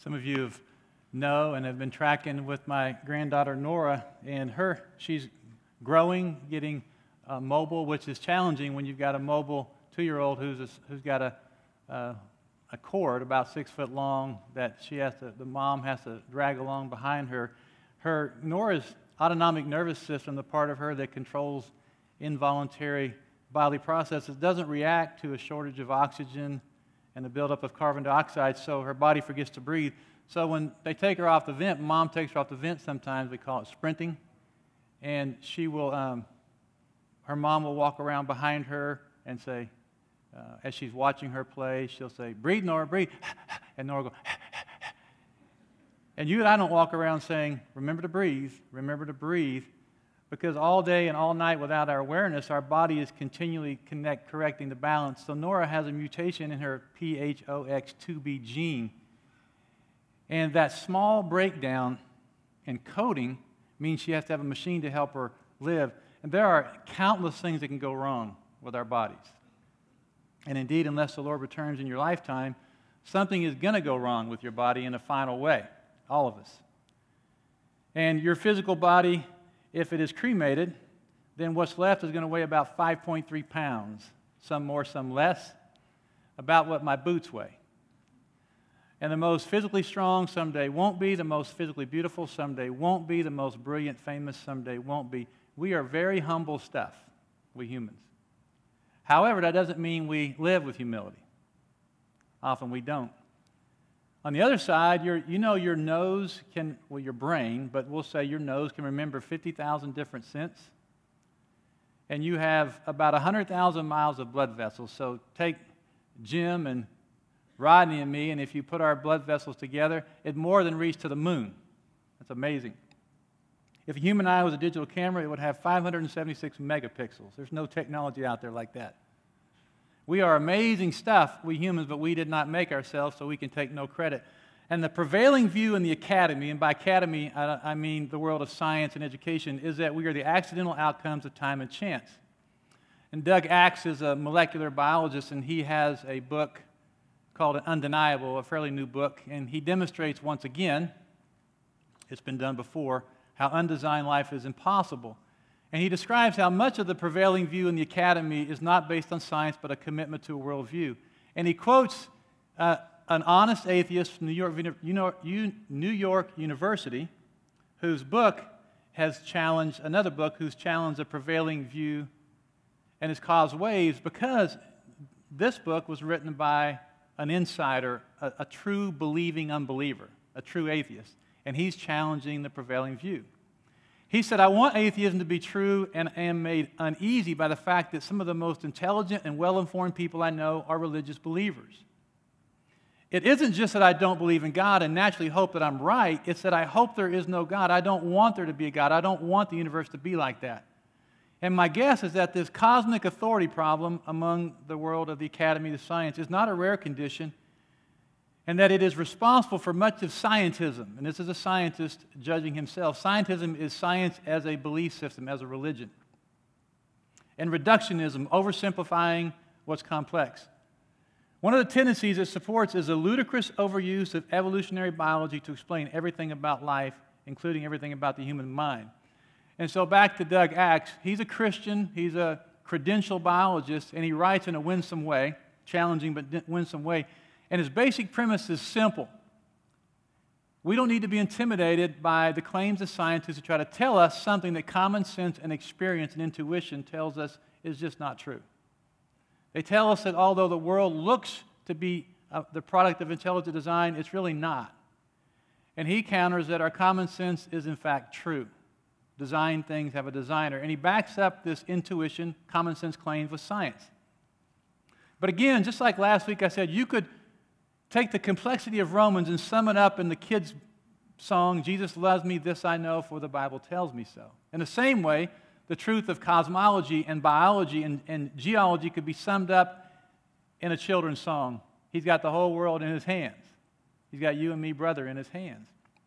Some of you know and have been tracking with my granddaughter Nora, and she's growing, getting mobile, which is challenging when you've got a mobile 2-year-old who's got a cord about 6 foot long that the mom has to drag along behind her. Nora's autonomic nervous system, the part of her that controls involuntary bodily processes, doesn't react to a shortage of oxygen and the buildup of carbon dioxide, so her body forgets to breathe. So when they take her off the vent, mom takes her off the vent sometimes, we call it sprinting, and her mom will walk around behind her and say, as she's watching her play, she'll say, "Breathe, Nora, breathe," and Nora will go, and you and I don't walk around saying, remember to breathe, because all day and all night without our awareness, our body is continually correcting the balance. So Nora has a mutation in her PHOX2B gene, and that small breakdown in coding means she has to have a machine to help her live. And there are countless things that can go wrong with our bodies. And indeed, unless the Lord returns in your lifetime, something is going to go wrong with your body in a final way, all of us. And your physical body, if it is cremated, then what's left is going to weigh about 5.3 pounds, some more, some less, about what my boots weigh. And the most physically strong someday won't be, the most physically beautiful someday won't be, the most brilliant, famous someday won't be. We are very humble stuff, we humans. However, that doesn't mean we live with humility. Often we don't. On the other side, your nose your brain, but we'll say your nose can remember 50,000 different scents. And you have about 100,000 miles of blood vessels. So take Jim and Rodney and me, and if you put our blood vessels together, it'd more than reach to the moon. That's amazing. If a human eye was a digital camera, it would have 576 megapixels. There's no technology out there like that. We are amazing stuff, we humans, but we did not make ourselves, so we can take no credit. And the prevailing view in the academy, and by academy I mean the world of science and education, is that we are the accidental outcomes of time and chance. And Doug Axe is a molecular biologist, and he has a book called Undeniable, a fairly new book, and he demonstrates once again, it's been done before, how undesigned life is impossible. And he describes how much of the prevailing view in the academy is not based on science, but a commitment to a worldview. And he quotes an honest atheist from New York University, whose book has challenged another book, who's challenged the prevailing view and has caused waves, because this book was written by an insider, a true believing unbeliever, a true atheist, and he's challenging the prevailing view. He said, "I want atheism to be true and am made uneasy by the fact that some of the most intelligent and well-informed people I know are religious believers. It isn't just that I don't believe in God and naturally hope that I'm right. It's that I hope there is no God. I don't want there to be a God. I don't want the universe to be like that. And my guess is that this cosmic authority problem among the world of the Academy of Science is not a rare condition, and that it is responsible for much of scientism." And this is a scientist judging himself. Scientism is science as a belief system, as a religion. And reductionism, oversimplifying what's complex. One of the tendencies it supports is a ludicrous overuse of evolutionary biology to explain everything about life, including everything about the human mind. And so back to Doug Axe, he's a Christian, he's a credentialed biologist, and he writes in a winsome way, challenging but winsome way. And his basic premise is simple. We don't need to be intimidated by the claims of scientists who try to tell us something that common sense and experience and intuition tells us is just not true. They tell us that although the world looks to be the product of intelligent design, it's really not. And he counters that our common sense is in fact true. Designed things have a designer. And he backs up this intuition, common sense claims with science. But again, just like last week I said, you could take the complexity of Romans and sum it up in the kids' song, "Jesus loves me, this I know, for the Bible tells me so." In the same way, the truth of cosmology and biology and geology could be summed up in a children's song. He's got the whole world in his hands. He's got you and me, brother, in his hands.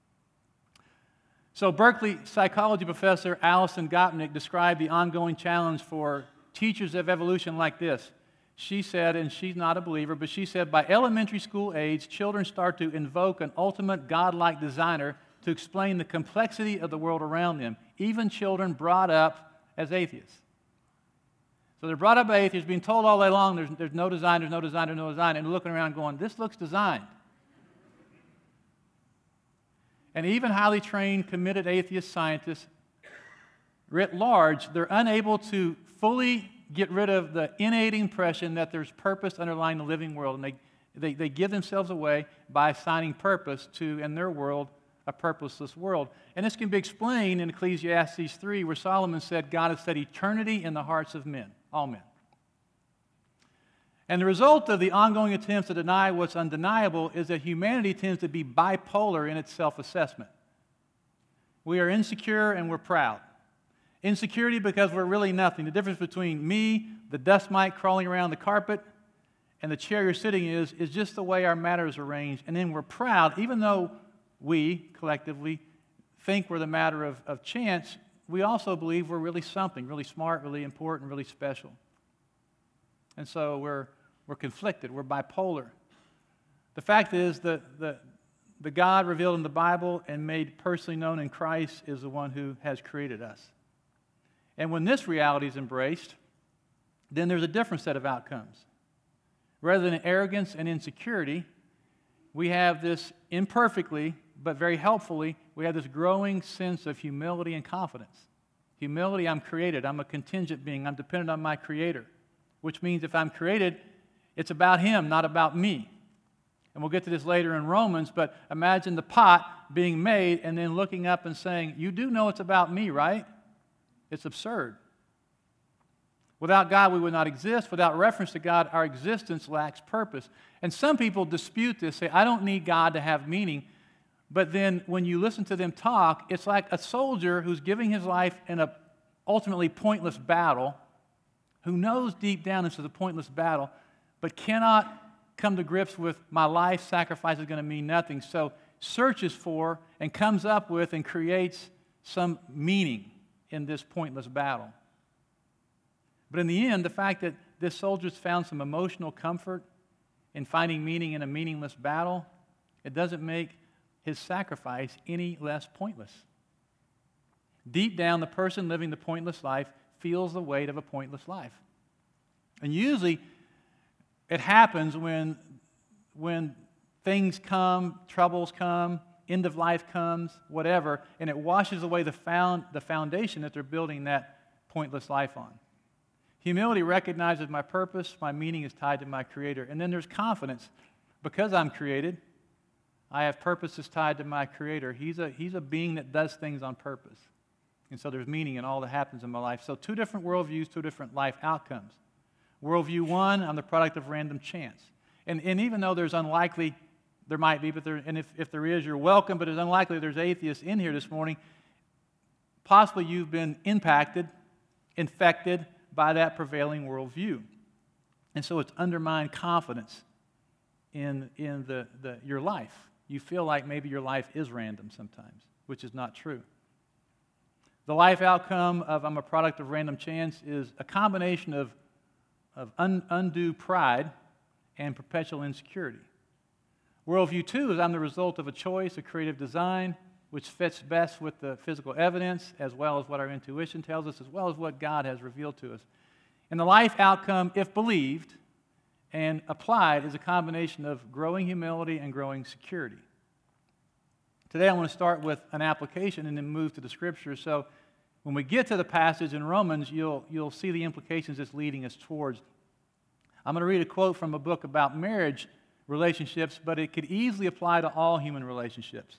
So Berkeley psychology professor Alison Gopnik described the ongoing challenge for teachers of evolution like this. She said, and she's not a believer, but she said, by elementary school age, children start to invoke an ultimate godlike designer to explain the complexity of the world around them, even children brought up as atheists. So they're brought up as atheists, being told all day long, there's no design, there's no design, there's no design, and looking around going, this looks designed. And even highly trained, committed atheist scientists, writ large, they're unable to fully get rid of the innate impression that there's purpose underlying the living world, and they give themselves away by assigning purpose to, in their world, a purposeless world. And this can be explained in Ecclesiastes 3, where Solomon said, God has set eternity in the hearts of men, all men. And the result of the ongoing attempts to deny what's undeniable is that humanity tends to be bipolar in its self-assessment. We are insecure and we're proud. Insecurity because we're really nothing. The difference between me, the dust mite crawling around the carpet, and the chair you're sitting is just the way our matter is arranged. And then we're proud, even though we, collectively, think we're the matter of chance, we also believe we're really something, really smart, really important, really special. And so we're conflicted, we're bipolar. The fact is that the God revealed in the Bible and made personally known in Christ is the one who has created us. And when this reality is embraced, then there's a different set of outcomes. Rather than arrogance and insecurity, we have this imperfectly, but very helpfully, we have this growing sense of humility and confidence. Humility, I'm created. I'm a contingent being. I'm dependent on my Creator, which means if I'm created, it's about Him, not about me. And we'll get to this later in Romans, but imagine the pot being made and then looking up and saying, you do know it's about me, right? It's absurd. Without God, we would not exist. Without reference to God, our existence lacks purpose. And some people dispute this, say, I don't need God to have meaning. But then when you listen to them talk, it's like a soldier who's giving his life in a ultimately pointless battle, who knows deep down this is a pointless battle, but cannot come to grips with my life sacrifice is going to mean nothing. So searches for and comes up with and creates some meaning in this pointless battle. But in the end, the fact that this soldier's found some emotional comfort in finding meaning in a meaningless battle, it doesn't make his sacrifice any less pointless. Deep down, the person living the pointless life feels the weight of a pointless life. And usually, it happens when things come, troubles come, end of life comes, whatever, and it washes away the foundation that they're building that pointless life on. Humility recognizes my purpose, my meaning is tied to my Creator. And then there's confidence. Because I'm created, I have purposes tied to my Creator. He's a being that does things on purpose. And so there's meaning in all that happens in my life. So two different worldviews, two different life outcomes. Worldview one, I'm the product of random chance. And even though there's unlikely, there might be, but if there is, you're welcome, but it's unlikely there's atheists in here this morning. Possibly you've been impacted, infected by that prevailing worldview. And so it's undermined confidence in your life. You feel like maybe your life is random sometimes, which is not true. The life outcome of I'm a product of random chance is a combination of undue pride and perpetual insecurity. Worldview two is I'm the result of a choice, a creative design, which fits best with the physical evidence, as well as what our intuition tells us, as well as what God has revealed to us. And the life outcome, if believed and applied, is a combination of growing humility and growing security. Today I want to start with an application and then move to the Scriptures. So when we get to the passage in Romans, you'll see the implications it's leading us towards. I'm going to read a quote from a book about marriage relationships, but it could easily apply to all human relationships.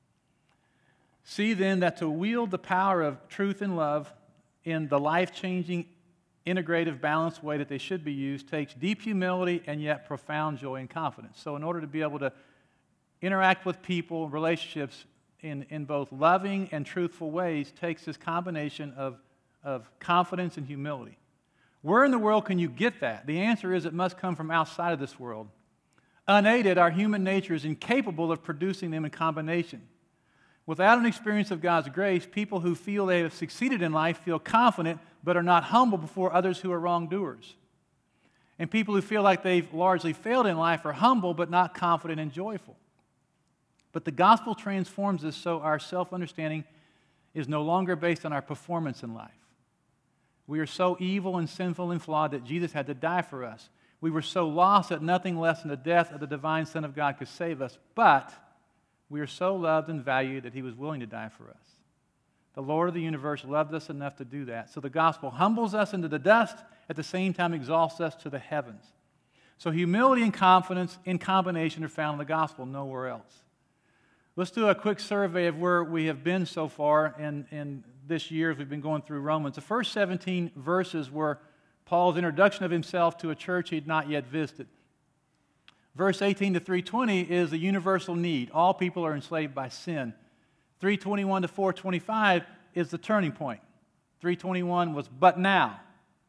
See then that to wield the power of truth and love in the life-changing, integrative, balanced way that they should be used takes deep humility and yet profound joy and confidence. So in order to be able to interact with people, relationships in both loving and truthful ways takes this combination of confidence and humility. Where in the world can you get that? The answer is it must come from outside of this world. Unaided, our human nature is incapable of producing them in combination. Without an experience of God's grace, people who feel they have succeeded in life feel confident but are not humble before others who are wrongdoers. And people who feel like they've largely failed in life are humble but not confident and joyful. But the gospel transforms us so our self-understanding is no longer based on our performance in life. We are so evil and sinful and flawed that Jesus had to die for us. We were so lost that nothing less than the death of the divine Son of God could save us. But we are so loved and valued that he was willing to die for us. The Lord of the universe loved us enough to do that. So the gospel humbles us into the dust, at the same time exalts us to the heavens. So humility and confidence in combination are found in the gospel, nowhere else. Let's do a quick survey of where we have been so far in this year as we've been going through Romans. The first 17 verses were Paul's introduction of himself to a church he had not yet visited. Verse 18 to 320 is the universal need. All people are enslaved by sin. 321 to 425 is the turning point. 321 was but now.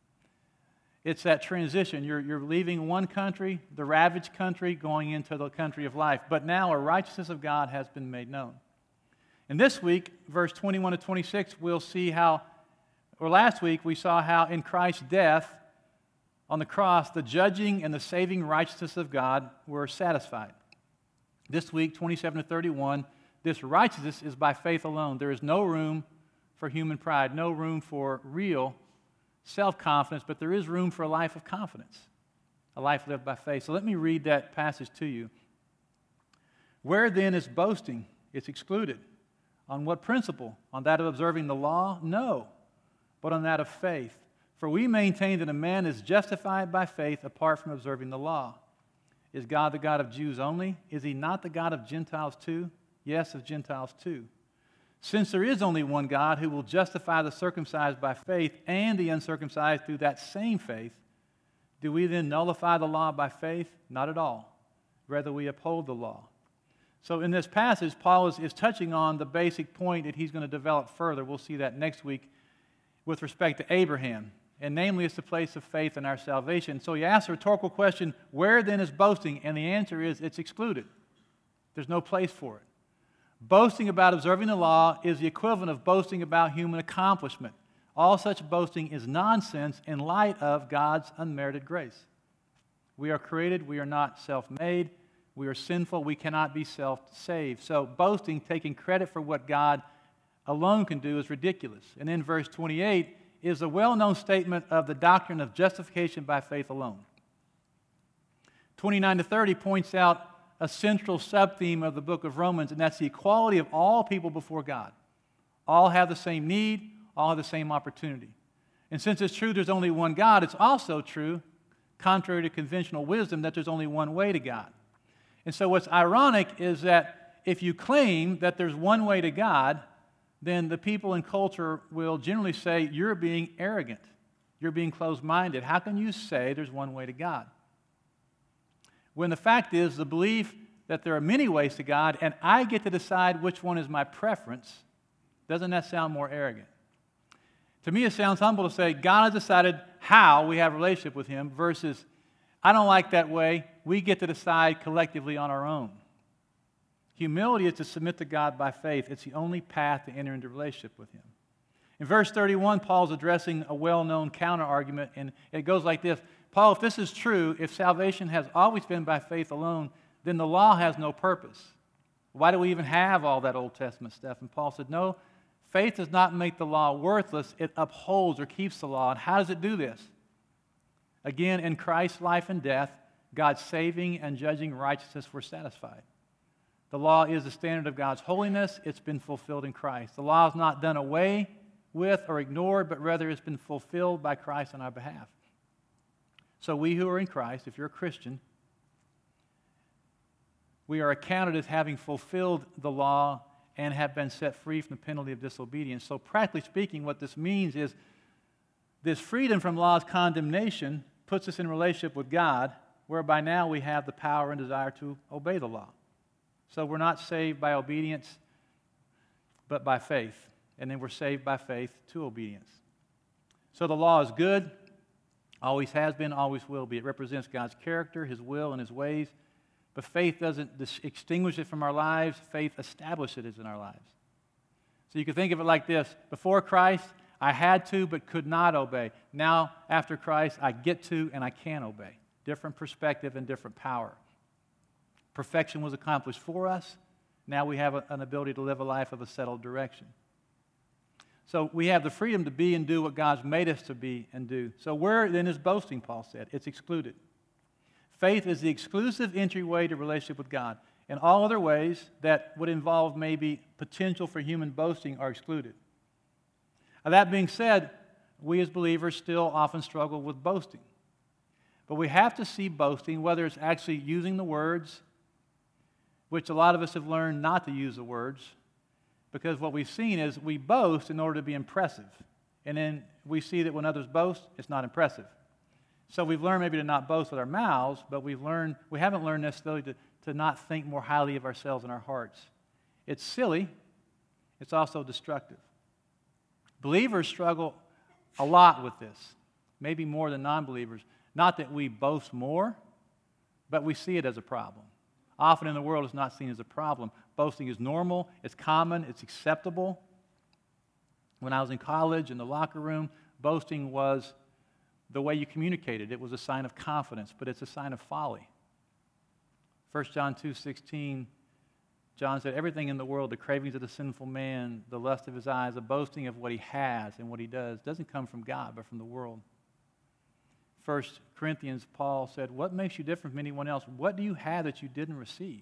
It's that transition. You're leaving one country, the ravaged country, going into the country of life. But now a righteousness of God has been made known. And this week, verse 21 to 26, we'll see how, or last week we saw how in Christ's death on the cross, the judging and the saving righteousness of God were satisfied. This week, 27 to 31, this righteousness is by faith alone. There is no room for human pride, no room for real self-confidence, but there is room for a life of confidence, a life lived by faith. So let me read that passage to you. Where then is boasting? It's excluded. On what principle? On that of observing the law? No, but on that of faith. For we maintain that a man is justified by faith apart from observing the law. Is God the God of Jews only? Is he not the God of Gentiles too? Yes, of Gentiles too. Since there is only one God who will justify the circumcised by faith and the uncircumcised through that same faith, do we then nullify the law by faith? Not at all. Rather, we uphold the law. So in this passage, Paul is touching on the basic point that he's going to develop further. We'll see that next week with respect to Abraham. And namely, it's the place of faith in our salvation. So he asks a rhetorical question, where then is boasting? And the answer is, it's excluded. There's no place for it. Boasting about observing the law is the equivalent of boasting about human accomplishment. All such boasting is nonsense in light of God's unmerited grace. We are created, we are not self-made, we are sinful, we cannot be self-saved. So boasting, taking credit for what God alone can do, is ridiculous. And then verse 28 is a well-known statement of the doctrine of justification by faith alone. 29 to 30 points out a central sub-theme of the book of Romans, and that's the equality of all people before God. All have the same need, all have the same opportunity. And since it's true there's only one God, it's also true, contrary to conventional wisdom, that there's only one way to God. And so what's ironic is that if you claim that there's one way to God, then the people in culture will generally say, you're being arrogant. You're being closed-minded. How can you say there's one way to God? When the fact is, the belief that there are many ways to God and I get to decide which one is my preference, doesn't that sound more arrogant? To me, it sounds humble to say, God has decided how we have a relationship with him versus, I don't like that way. We get to decide collectively on our own. Humility is to submit to God by faith. It's the only path to enter into a relationship with him. In verse 31, Paul's addressing a well-known counter-argument, and it goes like this. Paul, if this is true, if salvation has always been by faith alone, then the law has no purpose. Why do we even have all that Old Testament stuff? And Paul said, no, faith does not make the law worthless. It upholds or keeps the law. And how does it do this? Again, in Christ's life and death, God's saving and judging righteousness were satisfied. The law is the standard of God's holiness. It's been fulfilled in Christ. The law is not done away with or ignored, but rather it's been fulfilled by Christ on our behalf. So we who are in Christ, if you're a Christian, we are accounted as having fulfilled the law and have been set free from the penalty of disobedience. So practically speaking, what this means is this freedom from law's condemnation puts us in relationship with God, whereby now we have the power and desire to obey the law. So we're not saved by obedience, but by faith. And then we're saved by faith to obedience. So the law is good, always has been, always will be. It represents God's character, his will, and his ways. But faith doesn't extinguish it from our lives. Faith establishes it in our lives. So you can think of it like this. Before Christ, I had to but could not obey. Now, after Christ, I get to and I can obey. Different perspective and different power. Perfection was accomplished for us. Now we have an ability to live a life of a settled direction. So we have the freedom to be and do what God's made us to be and do. So where then is boasting, Paul said? It's excluded. Faith is the exclusive entryway to relationship with God. And all other ways that would involve maybe potential for human boasting are excluded. Now, that being said, we as believers still often struggle with boasting. But we have to see boasting, whether it's actually using the words, which a lot of us have learned not to use the words, because what we've seen is we boast in order to be impressive. And then we see that when others boast, it's not impressive. So we've learned maybe to not boast with our mouths, but we haven't learned necessarily to not think more highly of ourselves in our hearts. It's silly. It's also destructive. Believers struggle a lot with this, maybe more than non-believers. Not that we boast more, but we see it as a problem. Often in the world, it's not seen as a problem. Boasting is normal, it's common, it's acceptable. When I was in college, in the locker room, boasting was the way you communicated. It was a sign of confidence, but it's a sign of folly. 1 John 2:16, John said, everything in the world, the cravings of the sinful man, the lust of his eyes, the boasting of what he has and what he does, doesn't come from God, but from the world. 1 Corinthians, Paul said, what makes you different from anyone else? What do you have that you didn't receive?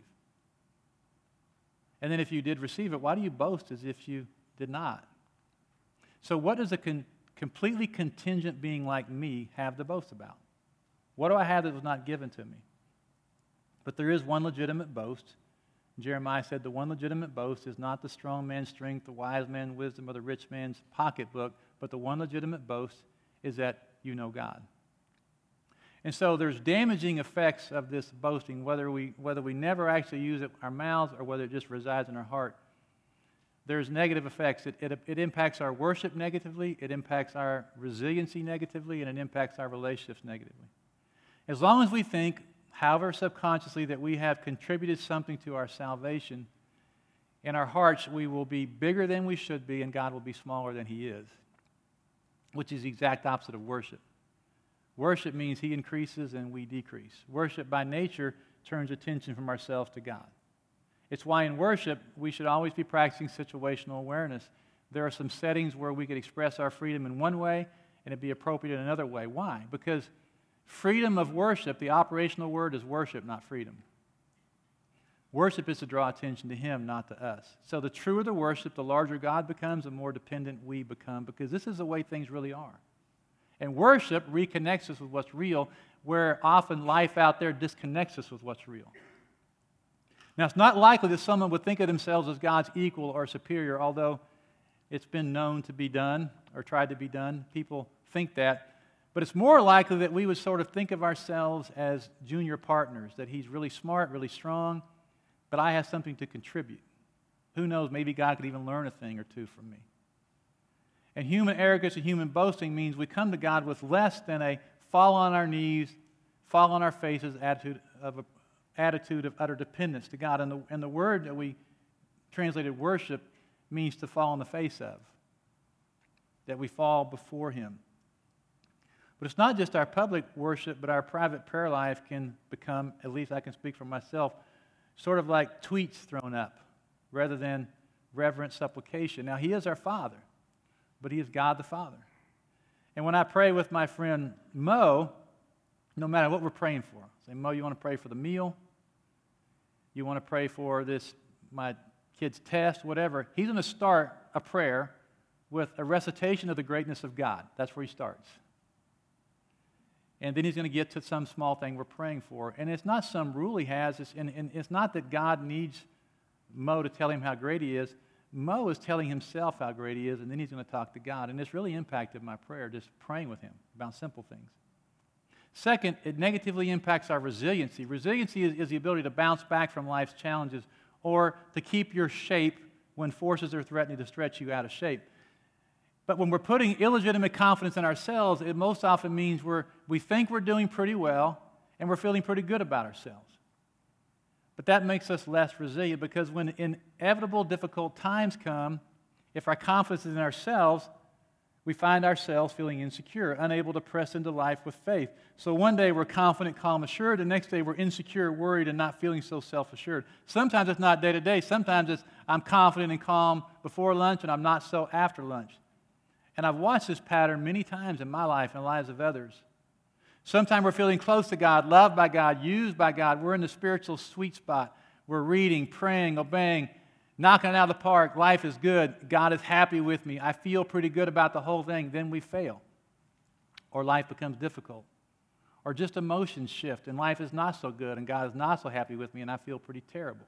And then if you did receive it, why do you boast as if you did not? So what does a completely contingent being like me have to boast about? What do I have that was not given to me? But there is one legitimate boast. Jeremiah said the one legitimate boast is not the strong man's strength, the wise man's wisdom, or the rich man's pocketbook, but the one legitimate boast is that you know God. And so there's damaging effects of this boasting, whether we never actually use it our mouths or whether it just resides in our heart. There's negative effects. It impacts our worship negatively, it impacts our resiliency negatively, and it impacts our relationships negatively. As long as we think, however subconsciously, that we have contributed something to our salvation, in our hearts we will be bigger than we should be and God will be smaller than He is, which is the exact opposite of worship. Worship means He increases and we decrease. Worship by nature turns attention from ourselves to God. It's why in worship we should always be practicing situational awareness. There are some settings where we could express our freedom in one way and it'd be appropriate in another way. Why? Because freedom of worship, the operational word is worship, not freedom. Worship is to draw attention to Him, not to us. So the truer the worship, the larger God becomes, the more dependent we become, because this is the way things really are. And worship reconnects us with what's real, where often life out there disconnects us with what's real. Now, it's not likely that someone would think of themselves as God's equal or superior, although it's been known to be done or tried to be done. People think that. But it's more likely that we would sort of think of ourselves as junior partners, that He's really smart, really strong, but I have something to contribute. Who knows, maybe God could even learn a thing or two from me. And human arrogance and human boasting means we come to God with less than a fall on our knees, fall on our faces attitude of utter dependence to God. And the word that we translated worship means to fall on the face of, that we fall before Him. But it's not just our public worship, but our private prayer life can become, at least I can speak for myself, sort of like tweets thrown up rather than reverent supplication. Now, He is our Father, but He is God the Father. And when I pray with my friend Mo, no matter what we're praying for, say, Mo, you want to pray for the meal? You want to pray for my kid's test, whatever. He's going to start a prayer with a recitation of the greatness of God. That's where he starts. And then he's going to get to some small thing we're praying for. And it's not some rule he has. And it's not that God needs Mo to tell him how great he is. Mo is telling himself how great he is, and then he's going to talk to God. And it's really impacted my prayer, just praying with him about simple things. Second, it negatively impacts our resiliency. Resiliency is the ability to bounce back from life's challenges or to keep your shape when forces are threatening to stretch you out of shape. But when we're putting illegitimate confidence in ourselves, it most often means we think we're doing pretty well and we're feeling pretty good about ourselves. But that makes us less resilient because when inevitable difficult times come, if our confidence is in ourselves, we find ourselves feeling insecure, unable to press into life with faith. So one day we're confident, calm, assured. The next day we're insecure, worried, and not feeling so self-assured. Sometimes it's not day to day. Sometimes it's I'm confident and calm before lunch, and I'm not so after lunch. And I've watched this pattern many times in my life and the lives of others. Sometimes we're feeling close to God, loved by God, used by God. We're in the spiritual sweet spot. We're reading, praying, obeying, knocking it out of the park. Life is good. God is happy with me. I feel pretty good about the whole thing. Then we fail. Or life becomes difficult. Or just emotions shift and life is not so good and God is not so happy with me and I feel pretty terrible.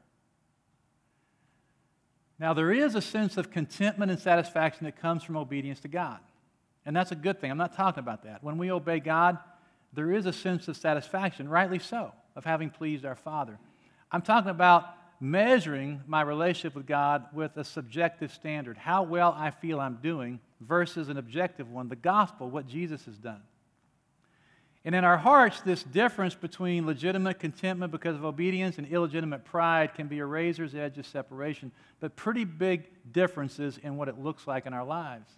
Now, there is a sense of contentment and satisfaction that comes from obedience to God. And that's a good thing. I'm not talking about that. When we obey God, there is a sense of satisfaction, rightly so, of having pleased our Father. I'm talking about measuring my relationship with God with a subjective standard, how well I feel I'm doing, versus an objective one, the gospel, what Jesus has done. And in our hearts, this difference between legitimate contentment because of obedience and illegitimate pride can be a razor's edge of separation, but pretty big differences in what it looks like in our lives.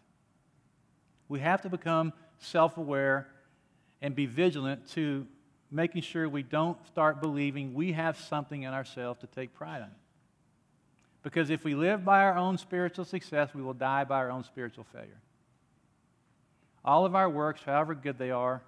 We have to become self-aware and be vigilant to making sure we don't start believing we have something in ourselves to take pride in. Because if we live by our own spiritual success, we will die by our own spiritual failure. All of our works, however good they are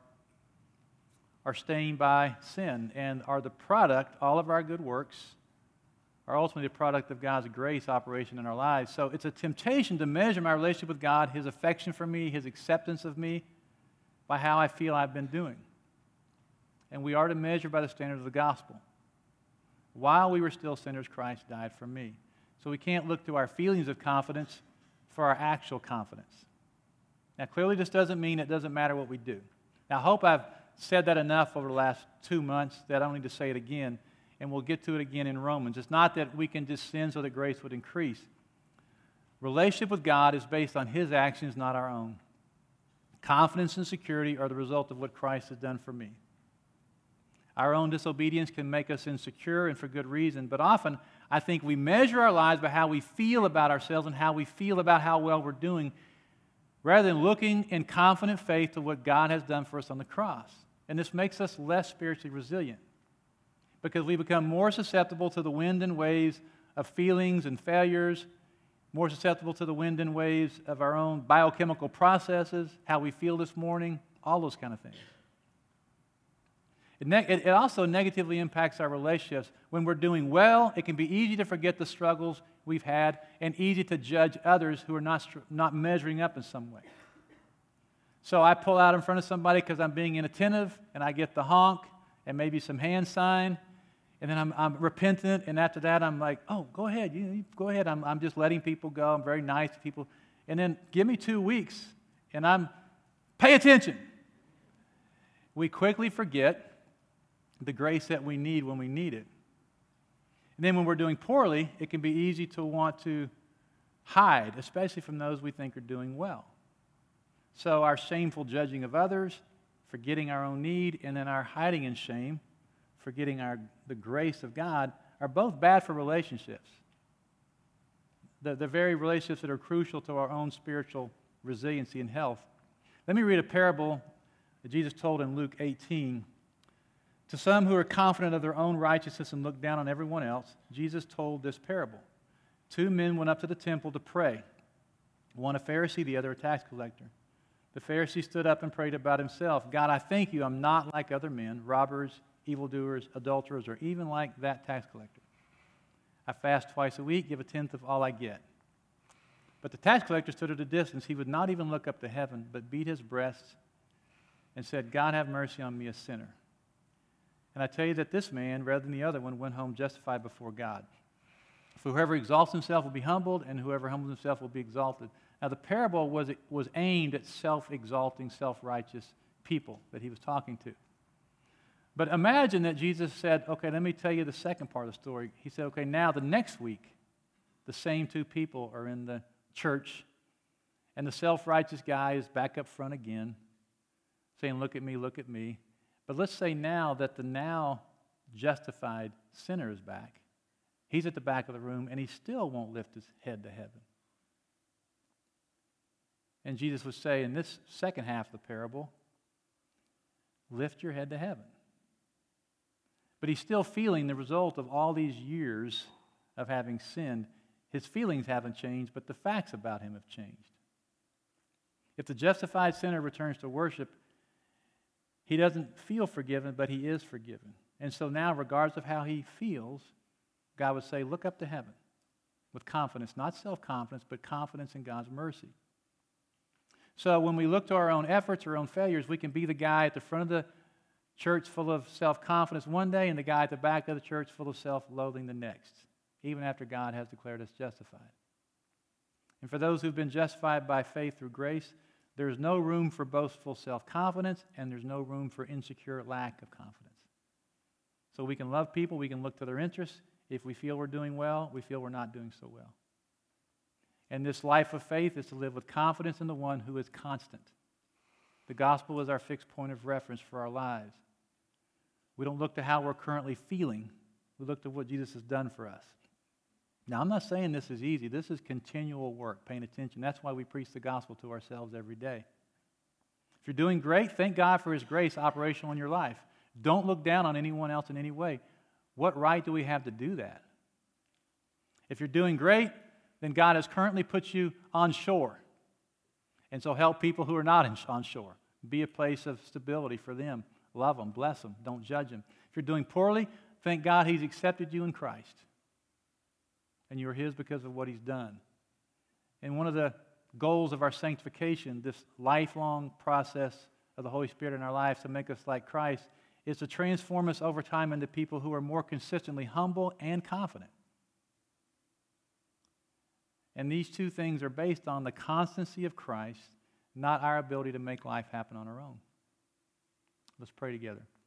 stained by sin and are the product, all of our good works are ultimately the product of God's grace operation in our lives. So it's a temptation to measure my relationship with God, His affection for me, His acceptance of me, by how I feel I've been doing. And we are to measure by the standard of the gospel. While we were still sinners, Christ died for me. So we can't look to our feelings of confidence for our actual confidence. Now, clearly this doesn't mean it doesn't matter what we do. Now, I hope I've said that enough over the last 2 months that I don't need to say it again, and we'll get to it again in Romans. It's not that we can just sin so that grace would increase. Relationship with God is based on His actions, not our own. Confidence and security are the result of what Christ has done for me. Our own disobedience can make us insecure, and for good reason, but often I think we measure our lives by how we feel about ourselves and how we feel about how well we're doing, rather than looking in confident faith to what God has done for us on the cross. And this makes us less spiritually resilient because we become more susceptible to the wind and waves of feelings and failures, more susceptible to the wind and waves of our own biochemical processes, how we feel this morning, all those kind of things. It also negatively impacts our relationships. When we're doing well, it can be easy to forget the struggles we've had and easy to judge others who are not measuring up in some way. So I pull out in front of somebody because I'm being inattentive, and I get the honk and maybe some hand sign, and then I'm repentant, and after that I'm like, oh, go ahead, you go ahead. I'm just letting people go. I'm very nice to people. And then give me 2 weeks, and pay attention. We quickly forget the grace that we need when we need it. And then when we're doing poorly, it can be easy to want to hide, especially from those we think are doing well. So our shameful judging of others, forgetting our own need, and then our hiding in shame, forgetting the grace of God, are both bad for relationships. The very relationships that are crucial to our own spiritual resiliency and health. Let me read a parable that Jesus told in Luke 18. To some who are confident of their own righteousness and look down on everyone else, Jesus told this parable. 2 men went up to the temple to pray, one a Pharisee, the other a tax collector. The Pharisee stood up and prayed about himself, God, I thank you I'm not like other men, robbers, evildoers, adulterers, or even like that tax collector. I fast twice a week, give a tenth of all I get. But the tax collector stood at a distance. He would not even look up to heaven, but beat his breast and said, God, have mercy on me, a sinner. And I tell you that this man, rather than the other one, went home justified before God. For whoever exalts himself will be humbled, and whoever humbles himself will be exalted. Now, the parable was aimed at self-exalting, self-righteous people that he was talking to. But imagine that Jesus said, okay, let me tell you the second part of the story. He said, okay, now the next week, the same 2 people are in the church, and the self-righteous guy is back up front again, saying, look at me, look at me. But let's say now that the now justified sinner is back. He's at the back of the room, and he still won't lift his head to heaven. And Jesus would say in this second half of the parable, lift your head to heaven. But he's still feeling the result of all these years of having sinned. His feelings haven't changed, but the facts about him have changed. If the justified sinner returns to worship, he doesn't feel forgiven, but he is forgiven. And so now, regardless of how he feels, God would say, look up to heaven with confidence, not self-confidence, but confidence in God's mercy. So when we look to our own efforts, our own failures, we can be the guy at the front of the church full of self-confidence one day and the guy at the back of the church full of self-loathing the next, even after God has declared us justified. And for those who've been justified by faith through grace, there's no room for boastful self-confidence, and there's no room for insecure lack of confidence. So we can love people, we can look to their interests. If we feel we're doing well, we feel we're not doing so well. And this life of faith is to live with confidence in the one who is constant. The gospel is our fixed point of reference for our lives. We don't look to how we're currently feeling. We look to what Jesus has done for us. Now, I'm not saying this is easy. This is continual work, paying attention. That's why we preach the gospel to ourselves every day. If you're doing great, thank God for His grace operational in your life. Don't look down on anyone else in any way. What right do we have to do that? If you're doing great, then God has currently put you on shore. And so help people who are not on shore. Be a place of stability for them. Love them, bless them, don't judge them. If you're doing poorly, thank God He's accepted you in Christ. And you're His because of what He's done. And one of the goals of our sanctification, this lifelong process of the Holy Spirit in our lives to make us like Christ, is to transform us over time into people who are more consistently humble and confident. And these two things are based on the constancy of Christ, not our ability to make life happen on our own. Let's pray together.